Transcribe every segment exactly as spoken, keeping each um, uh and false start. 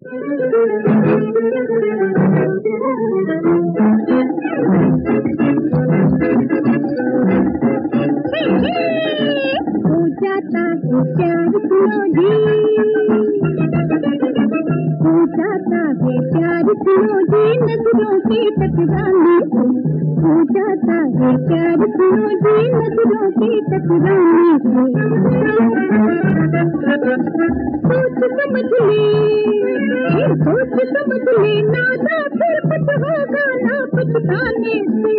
जाता है प्यार सुनो जी, हो जाता है प्यार सुनो जी, नजरों के टकराने से, हो जाता है प्यार सुनो जी, नजरों के टकराने से। सोच समझ ले, सोच समझ ले, नादा फिर कुछ होगा ना पछताने से।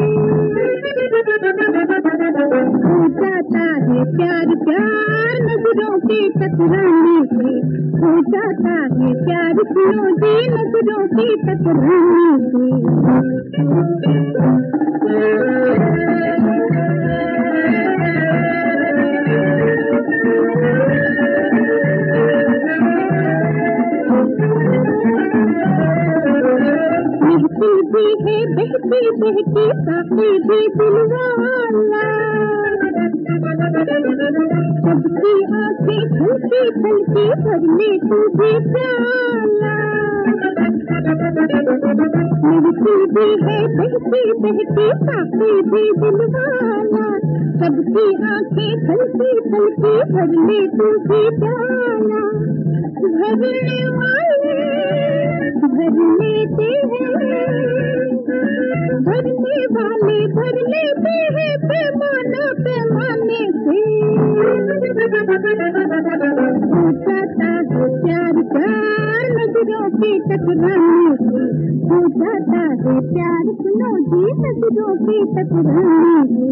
हो जाता है प्यार प्यार नजरों के टकराने से, हो जाता है प्यार सुनो जी, नजरों के टकराने से। महकी भी है बहकी बहकी साथी भी दिलवाला, सबकी आंखें छलकी छलकी भरने तू भी प्याला। महकी भी है बहकी बहकी साथी भी दिलवाला, सबकी आंखें छलकी छलकी भरने तू भी प्याला। भरने वाले भर लेते हैं, भरने वाले भर लेते हैं पैमाना पैमाने से। हो जाता है प्यार प्यार नजरों के टकराने से, हो जाता है प्यार सुनो जी, नजरों के टकराने से।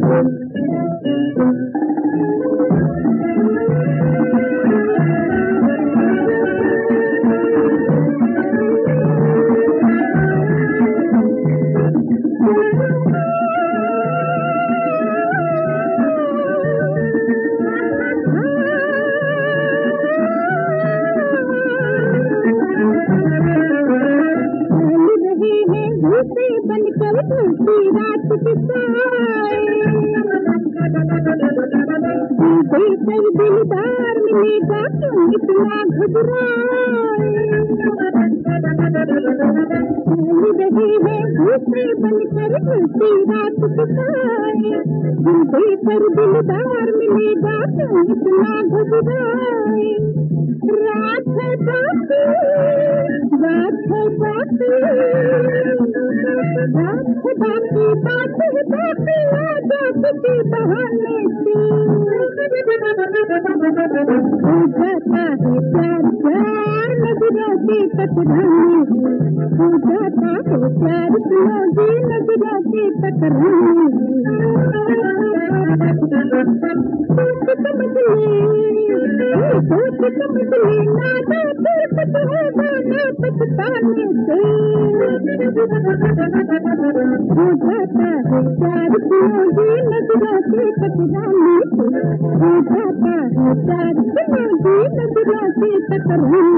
से बनकर ढलती रात दिखाए, देखकर दिलदार मिलेगा क्यों इतना घबराए। चल रहे हैं दूसरे बनकर ढलती रात दिखाए, देखकर दिलदार मिलेगा क्यों इतना घबराए। रात है बाकी रात है बाकी रात है बाकी बात है बाकी आजा किसी बहाने से। हो जाता है प्यार प्यार नजरों के टकराने से, हो जाता है प्यार सुनो जी, नजरों के टकराने से। सोच समझ ले, सोच समझ ले, नादा फिर कुछ होगा ना पछताने से। हो जाता है प्यार सुनो जी, नजरों के टकराने से, हो जाता है प्यार सुनो जी, नजरों के टकराने से।